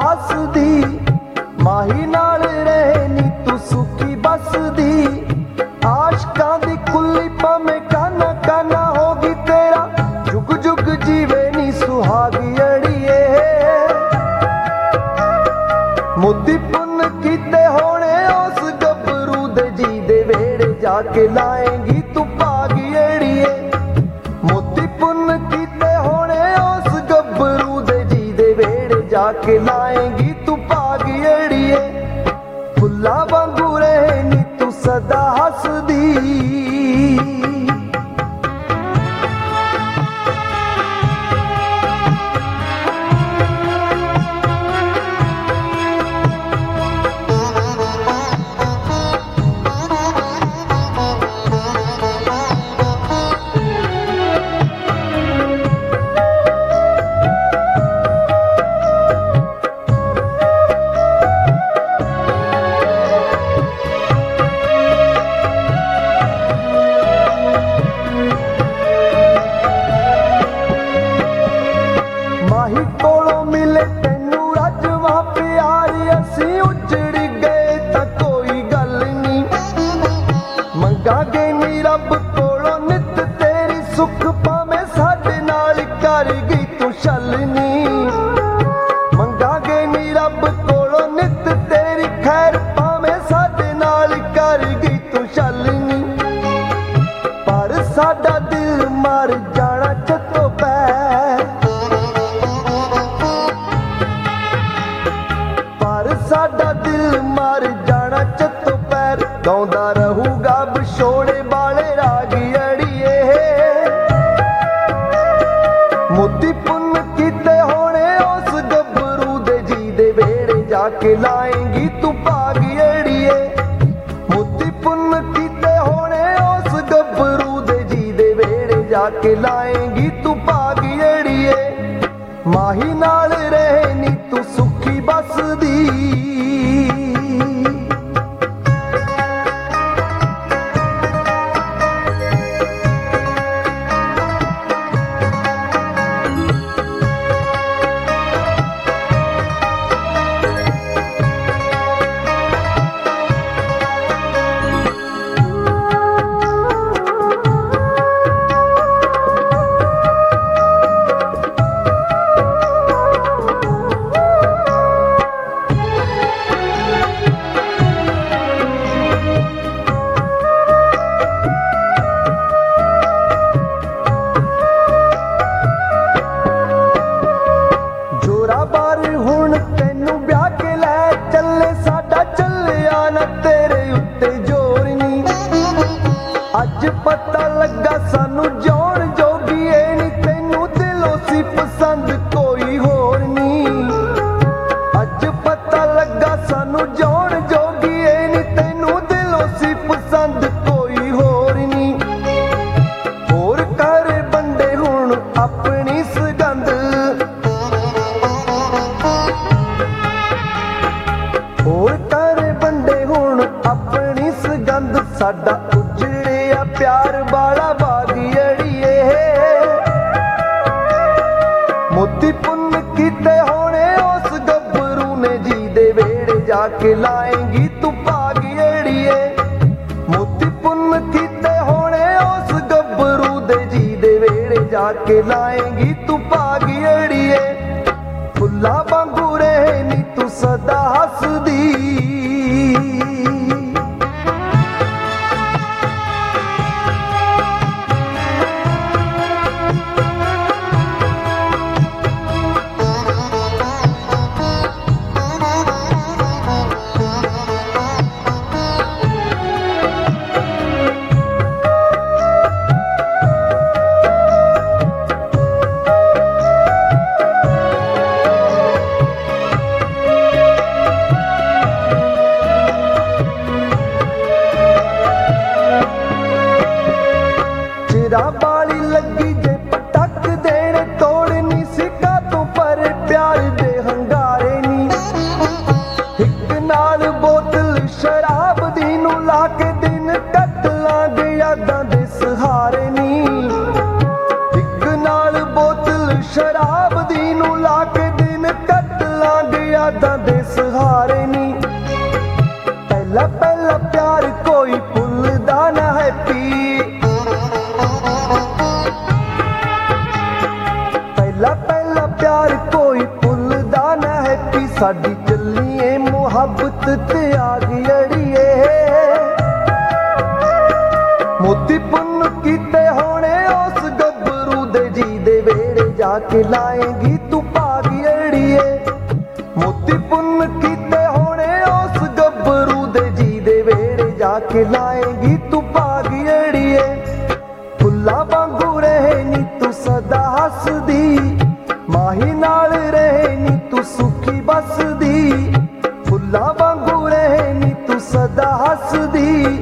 ਹੱਸਦੀ, ਮਾਹੀ ਨਾਲ ਰਹੇ ਨੀ ਤੂੰ ਸੁਖੀ ਬਸਦੀ। ਆਸ਼ਕਾਂ ਦੀ ਕੁੱਲੀ ਭਾਵੇਂ ਕਾਨਾ ਕਾਨਾ ਹੋ ਗਈ ਤੇਰਾ, ਜੁਗ ਜੁਗ ਜੀਵੇ ਨੀ ਸੁਹਾਗੀ ਅੜੀਏ। ਮੋਤੀ ਪੁੰਨ ਕੀਤੇ ਹੋਣੇ ਉਸ ਗੱਭਰੂ ਦੇ ਜੀ ਦੇ ਵਿਹੜੇ, ਜਾ ਕੇ ਲਾਏਂਗੀ ਤੂੰ ਭਾਗੀ ਅੜੀਏ। ਮੋਤੀ ਪੁੰਨ ਕੀਤੇ ਹੋਣੇ ਉਸ ਗੱਭਰੂ ਦੇ ਜੀ ਦੇ ਵਿਹੜੇ, ਜਾ ਕੇ ਲਾਏਂਗੀ ਤੂੰ ਭਾਗੀ ਅੜੀਏ। ਫੁੱਲਾਂ ਵਾਂਗੂ ਰਹੇ ਨੀ ਤੂੰ ਸਦਾ ਹੱਸਦੀ। ਮਾਹੀ ਕੋਲੋਂ ਮਿਲੇ ਤੈਨੂੰ ਰੱਜਵਾ ਪਿਆਰ, ਅਸੀਂ ਉੱਜੜ ਗਏ ਤਾਂ ਕੋਈ ਗੱਲ ਨੀ। ਮੰਗਾਂਗੇ ਨੀ ਰੱਬ ਕੋਲੋਂ ਨਿੱਤ ਤੇਰੀ ਸੁੱਖ, ਭਾਵੇਂ ਸਾਡੇ ਨਾਲ ਕਰ ਗਈ ਤੂੰ ਛਲਨੀ। ਮੰਗਾਂਗੇ ਨੀ ਰੱਬ ਕੋਲੋਂ ਨਿੱਤ ਤੇਰੀ ਖੈਰ, ਭਾਵੇਂ ਸਾਡੇ ਨਾਲ ਕਰ ਗਈ ਤੂੰ ਛਲਨੀ। ਪਰ ਸਾਡਾ ਦਿਲ ਮਰ ਜਾਣਾ ਛੱਤੋਂ ਪੈ, ਸਾਡਾ ਦਿਲ ਮਰ ਜਾਣਾ ਚੱਤੋਂ ਪੈਰ। ਗਾਉਂਦਾ ਰਹੂਗਾ ਵਿਛੋੜੇ ਵਾਲੇ ਰਾਗ ਅੜੀਏ। ਮੋਤੀ ਪੁੰਨ ਕੀਤੇ ਹੋਣੇ ਉਸ ਗੱਭਰੂ ਦੇ ਜੀ ਦੇ ਵਿਹੜੇ, ਜਾ ਕੇ ਲਾਏਂਗੀ ਤੂੰ ਭਾਗ ਅੜੀਏ। ਮੋਤੀ ਪੁੰਨ ਕੀਤੇ ਹੋਣੇ ਉਸ ਗੱਭਰੂ ਦੇ ਜੀ ਦੇ ਵਿਹੜੇ, ਜਾ ਕੇ ਲਾਏਂਗੀ ਤੂੰ ਭਾਗ ਅੜੀਏ। ਮਾਹੀ ਨਾਲ ਰਹੇ ਨੀ ਤੂੰ ਸੁਖੀ ਬਸਦੀ। ਬਾਰ ਹੁਣ ਤੈਨੂੰ ਵਿਆਹ ਕੇ ਲੈ ਚੱਲੇ, ਸਾਡਾ ਚੱਲਿਆ ਨਾ ਤੇਰੇ ਉੱਤੇ ਜ਼ੋਰ ਨੀ। ਅੱਜ ਪਤਾ ਲੱਗਾ ਸਾਨੂੰ ਜਾਣ ਜੋਗੀਏ ਨੀ, ਤੈਨੂੰ ਦਿਲੋਂ ਸੀ ਪਸੰਦ ਕੋਈ ਹੋਰ ਨੀ। ਅੱਜ ਪਤਾ ਲੱਗਾ ਸਾਨੂੰ ਜਾਣ ਜੋਗੀਏ ਨੀ, ਤੈਨੂੰ ਦਿਲੋਂ ਸੀ ਪਸੰਦ ਕੋਈ ਹੋਰ ਨੀ। ਹੋਰ ਕਰ ਬੰਦੇ ਹੁਣ ਆਪਣੀ ਸੁਗੰਧ, ਹੋਰ ਕਰ ਬੰਦੇ ਹੁਣ ਆਪਣੀ ਸੁਗੰਧ। ਸਾਡਾ ਉਜੜਿਆ ਪਿਆਰ ਵਾਲਾ ਬਾਗ ਅੜੀਏ। ਮੋਤੀ ਪੁੰਨ ਕੀਤੇ ਹੋਣੇ ਉਸ ਗੱਭਰੂ ਨੇ ਜੀ ਦੇ ਵਿਹੜੇ, ਜਾ ਕੇ ਲਾਏਂਗੀ ਤੂੰ ਭਾਗ ਅੜੀਏ। ਮੋਤੀ ਪੁੰਨ ਕੀਤੇ ਹੋਣੇ ਉਸ ਗੱਭਰੂ ਦੇ ਜੀ ਦੇ ਵਿਹੜੇ, ਜਾ ਕੇ ਲਾਏਂਗੀ ਤੂੰ ਭਾਗ ਅੜੀਏ। ਫੁੱਲਾਂ ਵਾਂਗੂ ਰਹੇ ਨੀ ਤੂੰ ਸਦਾ ਹੱਸਦੀ। ਸਹਾਰੇ ਨੀ। ਪਹਿਲਾ ਪਹਿਲਾ ਪਿਆਰ ਕੋਈ ਭੁੱਲਦਾ ਨਾ ਹੈਪੀ, ਪਹਿਲਾ ਪਹਿਲਾ ਪਿਆਰ ਕੋਈ ਭੁੱਲਦਾ ਨਾ ਹੈਪੀ। ਸਾਡੀ ਚੱਲੀਏ ਮੁਹੱਬਤ ਤੇ ਆ ਗਈ ਅੜੀਏ, ਮੋਤੀ ਪੁੰਨ ਕੀਤੇ ਹੋਣੇ ਉਸ ਗੱਭਰੂ ਦੇ ਜੀ ਦੇ ਵੇੜੇ ਜਾ ਕੇ ਲਾਏਂਗੀ ਤੂੰ ਭਾਗ ਅੜੀਏ। ਮੋਤੀ ਪੁੰਨ ਕੀਤੇ ਹੋਣੇ ਉਸ ਗੱਭਰੂ ਦੇ ਜੀ ਦੇ ਵੇੜੇ ਜਾ ਕੇ ਲਾਏਂਗੀ ਤੂੰ ਭਾਗ ਅੜੀਏ। ਫੁੱਲਾਂ ਵਾਂਗੂ ਰਹੇ ਨੀ ਤੂੰ ਸਦਾ ਹੱਸਦੀ, ਮਾਹੀ ਨਾਲ ਰਹੇ ਨੀ ਤੂੰ ਸੁਖੀ ਬਸਦੀ। ਫੁੱਲਾਂ ਵਾਂਗੂ ਰਹੇ ਨੀ ਤੂੰ ਸਦਾ ਹੱਸਦੀ,